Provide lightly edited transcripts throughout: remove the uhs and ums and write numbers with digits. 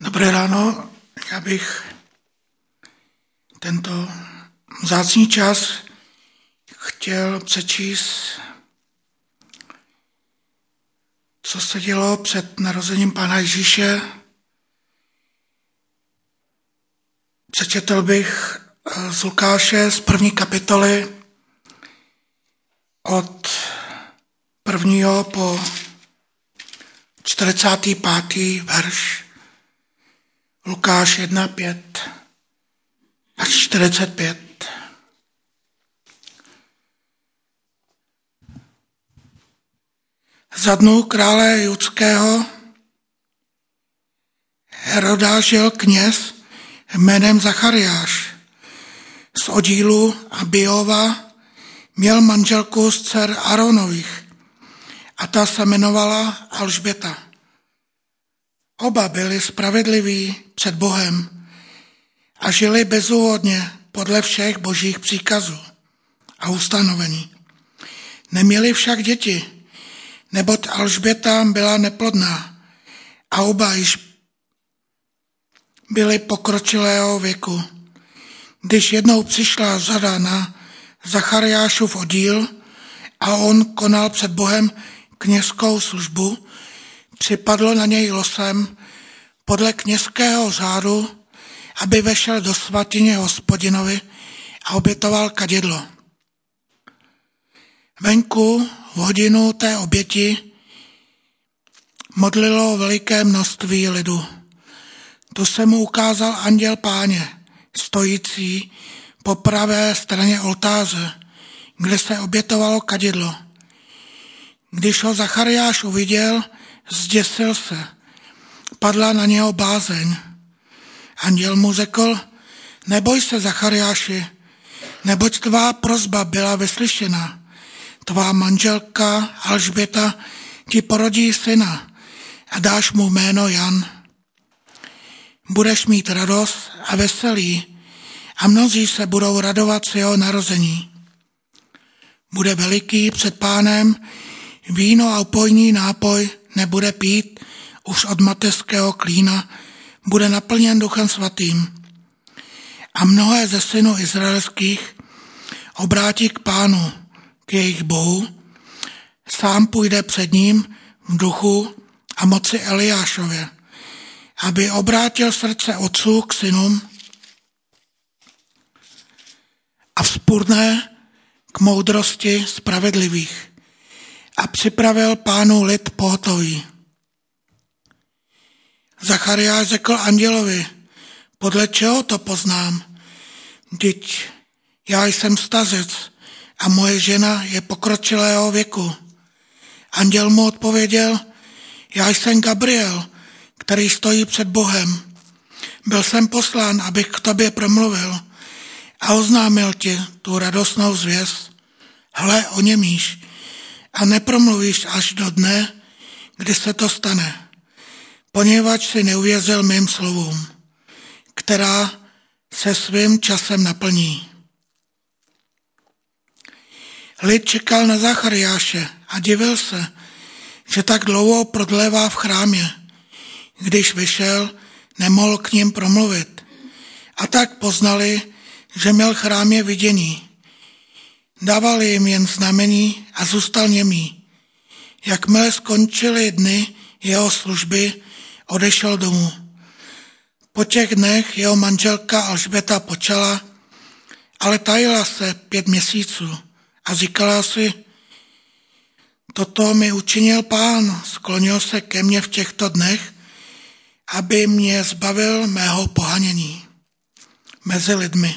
Dobré ráno, já bych tento vzácný čas chtěl přečíst, co se dělo před narozením Pána Ježíše. Přečetl bych z Lukáše z 1. kapitoly od 1. po 45. verš. Lukáš 1, 5 až 45. Za dnů krále judského Heroda žil kněz jménem Zachariáš z oddílu Abiova, měl manželku z dcer Aronových a ta se jmenovala Alžběta. Oba byli spravedliví před Bohem a žili bezúhodně podle všech božích příkazů a ustanovení. Neměli však děti, neboť Alžběta byla neplodná a oba již byli pokročilého věku. Když jednou přišla řada na Zachariášův oddíl a on konal před Bohem kněžskou službu, připadlo na něj losem podle kněžského řádu, aby vešel do svatyně Hospodinovi a obětoval kadidlo. Venku v hodinu té oběti modlilo veliké množství lidu. Tu se mu ukázal anděl Páně, stojící po pravé straně oltáře, kde se obětovalo kadidlo. Když ho Zachariáš uviděl, zděsil se, padla na něho bázeň. Anděl mu řekl: neboj se, Zachariáši, neboť tvá prosba byla vyslyšena. Tvá manželka Alžběta ti porodí syna a dáš mu jméno Jan. Budeš mít radost a veselí a mnozí se budou radovat z jeho narození. Bude veliký před Pánem, víno a upojný nápoj nebude pít už od mateřského klína, bude naplněn Duchem Svatým. A mnohé ze synů izraelských obrátí k Pánu, k jejich Bohu, sám půjde před ním v duchu a moci Eliášově, aby obrátil srdce otců k synům a vzpurné k moudrosti spravedlivých a připravil Pánu lid pohotový. Zachariáš řekl andělovi: podle čeho to poznám? Vždyť já jsem stařec a moje žena je pokročilého věku. Anděl mu odpověděl: já jsem Gabriel, který stojí před Bohem. Byl jsem poslán, abych k tobě promluvil a oznámil ti tu radostnou zvěst. Hle, oněmíš a nepromluvíš až do dne, kdy se to stane, poněvadž si neuvěřil mým slovům, která se svým časem naplní. Lid čekal na Zachariáše a divil se, že tak dlouho prodlévá v chrámě. Když vyšel, nemohl k ním promluvit. A tak poznali, že měl v chrámě vidění. Dával jim jen znamení a zůstal němý. Jakmile skončily dny jeho služby, odešel domů. Po těch dnech jeho manželka Alžběta počala, ale tajila se 5 měsíců a říkala si: toto mi učinil Pán, sklonil se ke mně v těchto dnech, aby mě zbavil mého pohanění mezi lidmi.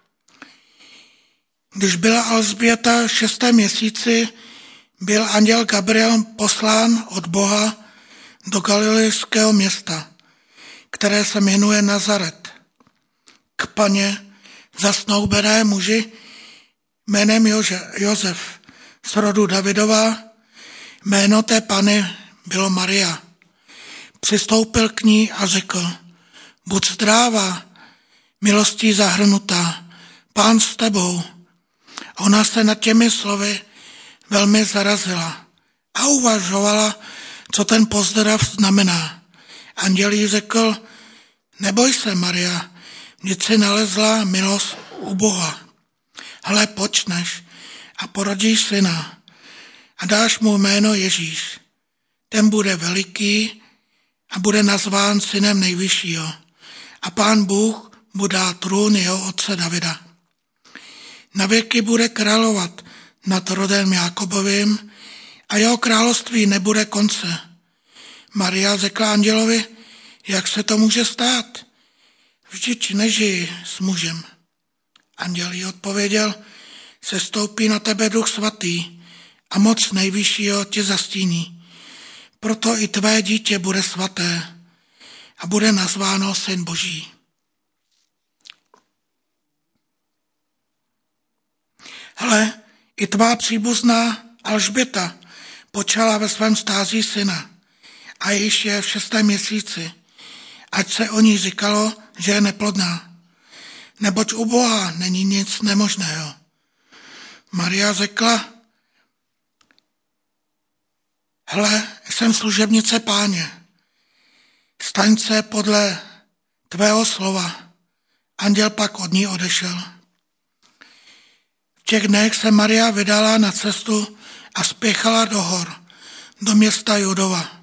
Když byla Alžběta v 6. měsíci, byl anděl Gabriel poslán od Boha do galilejského města, které se jmenuje Nazaret, k paně zasnoubené muži jménem Josef z rodu Davidova. Jméno té pany bylo Maria. Přistoupil k ní a řekl: buď zdráva, milostí zahrnutá, Pán s tebou. Ona se nad těmi slovy velmi zarazila a uvažovala, co ten pozdrav znamená. Anděl jí řekl: Neboj se, Maria, vždyť si nalezla milost u Boha. Hle, počneš a porodíš syna a dáš mu jméno Ježíš. Ten bude veliký a bude nazván synem nejvyššího. A Pán Bůh mu dá trůn jeho otce Davida. Na věky bude královat nad rodem Jákobovým a jeho království nebude konce. Maria řekla andělovi, jak se to může stát? Vždyť nežiji s mužem. Anděl jí odpověděl, sestoupí na tebe Duch Svatý a moc nejvyššího tě zastíní. Proto i tvé dítě bude svaté a bude nazváno Syn Boží. Hle, i tvá příbuzná Alžběta počala ve svém stází syna a již je v 6. měsíci, ať se o ní říkalo, že je neplodná, neboť u Boha není nic nemožného. Maria řekla, hle, jsem služebnice Páně, staň se podle tvého slova. Anděl pak od ní odešel. V těch dnech se Maria vydala na cestu a spěchala do hor, do města Judova.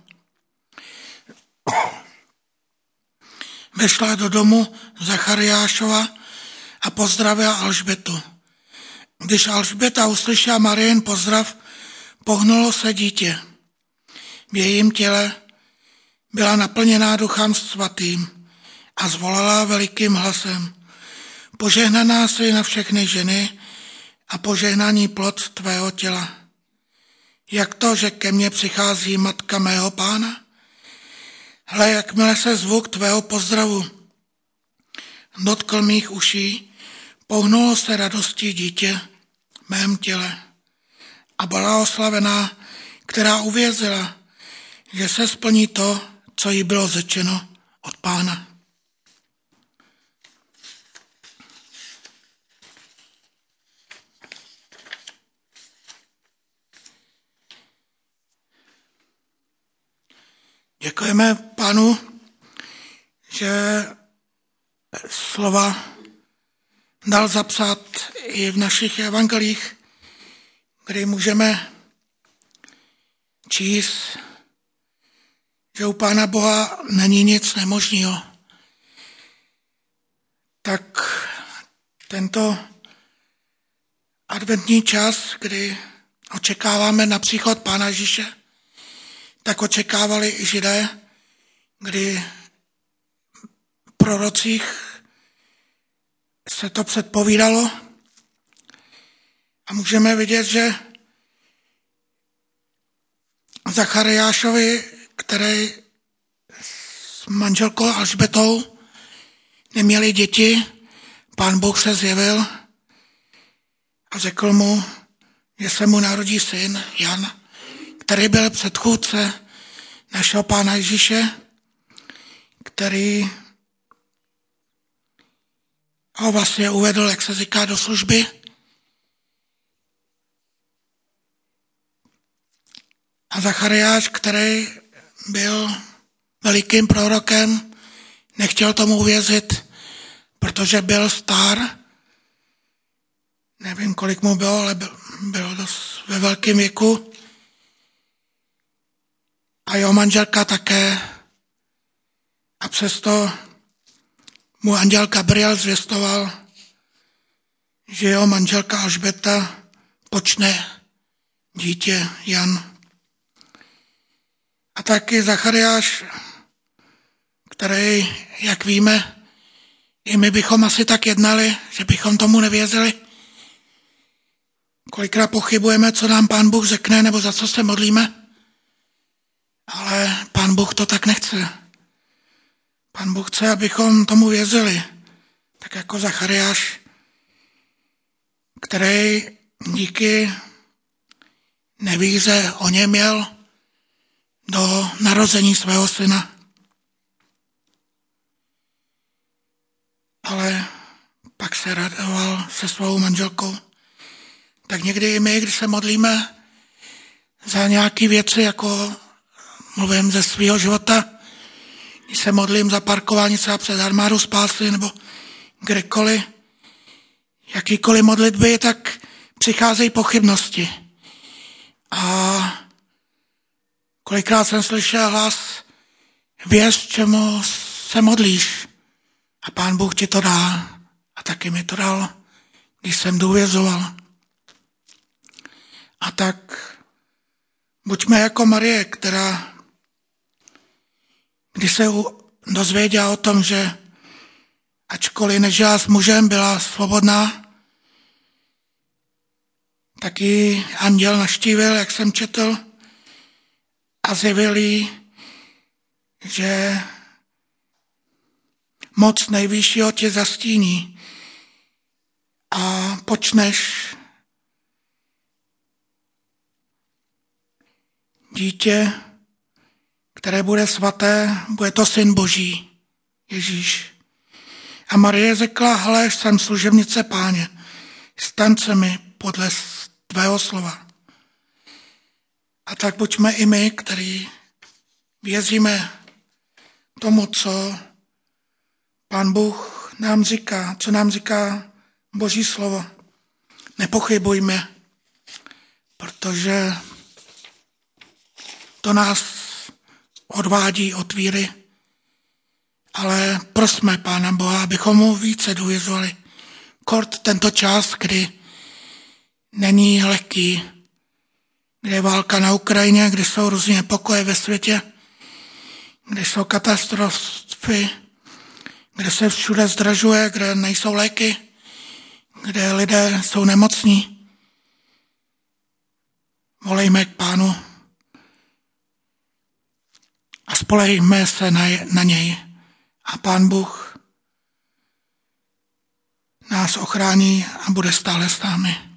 Vešla do domu Zachariášova a pozdravila Alžbětu. Když Alžběta uslyšela Marien pozdrav, pohnulo se dítě. V jejím těle byla naplněná Duchem Svatým a zvolala velikým hlasem. Požehnaná jsi na všechny ženy a požehnaný plod tvého těla. Jak to, že ke mně přichází matka mého Pána? Hle, jakmile se zvuk tvého pozdravu dotkl mých uší, pohnulo se radostí dítě v mém těle. A byla oslavená, která uvěřila, že se splní to, co jí bylo řečeno od Pána. Děkujeme Pánu, že slova dal zapsat i v našich evangelích, kdy můžeme číst, že u Pána Boha není nic nemožného. Tak tento adventní čas, kdy očekáváme na příchod Pána Ježíše, tak očekávali i Židé, kdy v prorocích se to předpovídalo a můžeme vidět, že Zachariášovi, který s manželkou Alžbětou neměli děti, Pán Bůh se zjevil a řekl mu, že se mu narodí syn Jan, který byl předchůdce našeho Pána Ježíše, který ho vlastně uvedl, jak se říká, do služby. A Zachariáš, který byl velikým prorokem, nechtěl tomu uvěřit, protože byl star. Nevím, kolik mu bylo, ale byl dost ve velkém věku. A jeho manželka také. A přesto mu anděl Gabriel zvěstoval, že jeho manželka Alžběta počne dítě Jan. A taky Zachariáš, který, jak víme, i my bychom asi tak jednali, že bychom tomu nevěřili. Kolikrát pochybujeme, co nám Pán Bůh řekne, nebo za co se modlíme. Ale Pán Bůh to tak nechce. Pán Bůh chce, abychom tomu věřili. Tak jako Zachariáš, který díky nevíře o něm měl do narození svého syna. Ale pak se radoval se svou manželkou. Tak někdy i my, když se modlíme za nějaké věci, jako mluvím ze svého života, když se modlím za parkování třeba před armádu spásy nebo kdekoliv, jakýkoliv modlitby, tak přicházejí pochybnosti. A kolikrát jsem slyšel hlas, věř, čemu se modlíš a Pán Bůh ti to dá. A taky mi to dal, když jsem důvěřoval. A tak buďme jako Marie, která, když se dozvěděla o tom, že ačkoliv nežila s mužem, byla svobodná, tak ji anděl navštívil, jak jsem četl, a zjevil jí, že moc nejvyššího tě zastíní a počneš dítě, které bude svaté, bude to Syn Boží, Ježíš. A Marie řekla, hle, jsem služebnice Páně, staň se mi podle tvého slova. A tak buďme i my, kteří věříme tomu, co Pán Bůh nám říká, co nám říká Boží slovo. Nepochybujme, protože to nás odvádí od víry, ale prosme Pána Boha, abychom mu více důvěřovali. Kort tento čas, kdy není lehký, kde je válka na Ukrajině, kde jsou různé pokoje ve světě, kde jsou katastrofy, kde se všude zdražuje, kde nejsou léky, kde lidé jsou nemocní. Volejme k Pánu a spolehejme se na něj. A Pán Bůh nás ochrání a bude stále s námi.